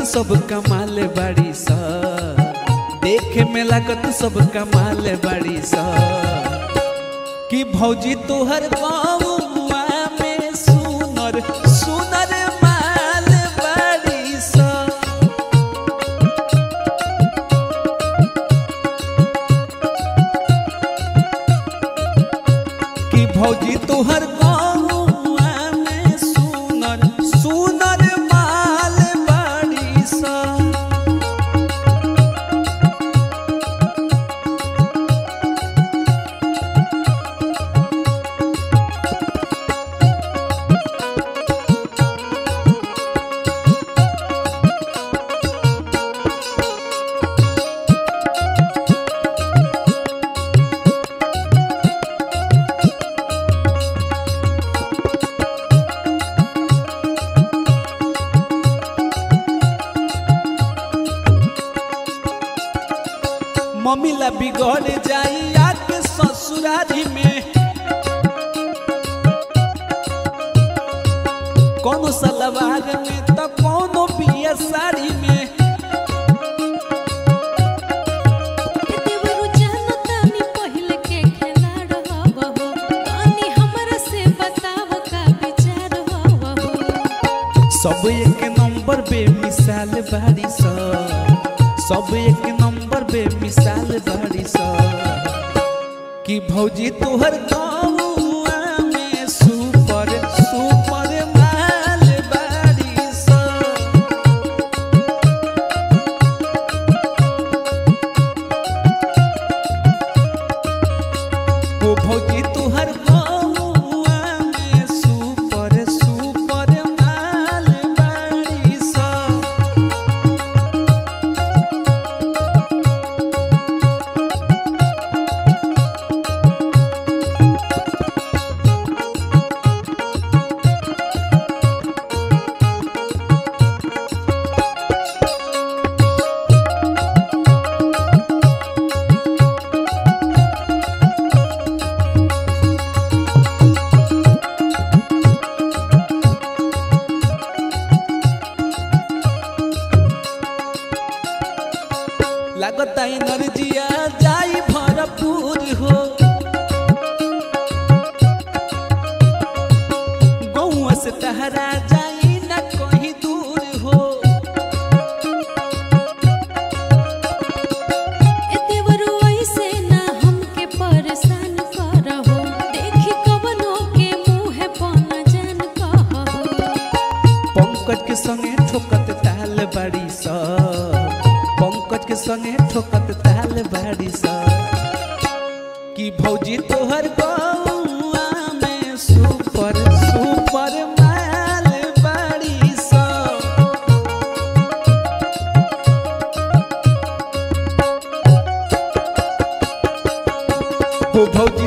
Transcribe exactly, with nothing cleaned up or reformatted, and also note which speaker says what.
Speaker 1: सब कमाल बाड़ी सा, देखे में लागत सब कमाल बाड़ी सा। कि भौजी तोहर गाँववा में सुनर सुनर माल बाड़ी सा। कि भौजी तोहर गाँववा में सुनर सुनर माल बाड़ी सा। मम्मी ला बिगड़ जाई आके ससुरारी में, कोनो सलवार में तो कोनो पिया साड़ी में। सब एक नंबर बेमिसाल बाड़ी सा, सब एक नंबर बेमिसाल बाड़ी सा। कि भौजी तोहर गाँववा में सुपर सुपर माल बाड़ी सा। ओ भौजी तोहर गाँववा में सुपर सुपर माल बाड़ी सा। लगता एनर्जिया जाई भरपूर हो, गौआ से तहरा जाई न कहीं दूर हो।
Speaker 2: देवरू ऐसे ना हमके परेशान करहो, देखी कवनो के मुँह पन जान कहहो।
Speaker 1: पंकज के संगे ठोकत ताल बाड़ी सा, पंकज के संगे ठोकत ताल बाड़ी सा। कि भौजी तोहर गाँववा में सुपर सुपर माल बाड़ी सा। हो भौजी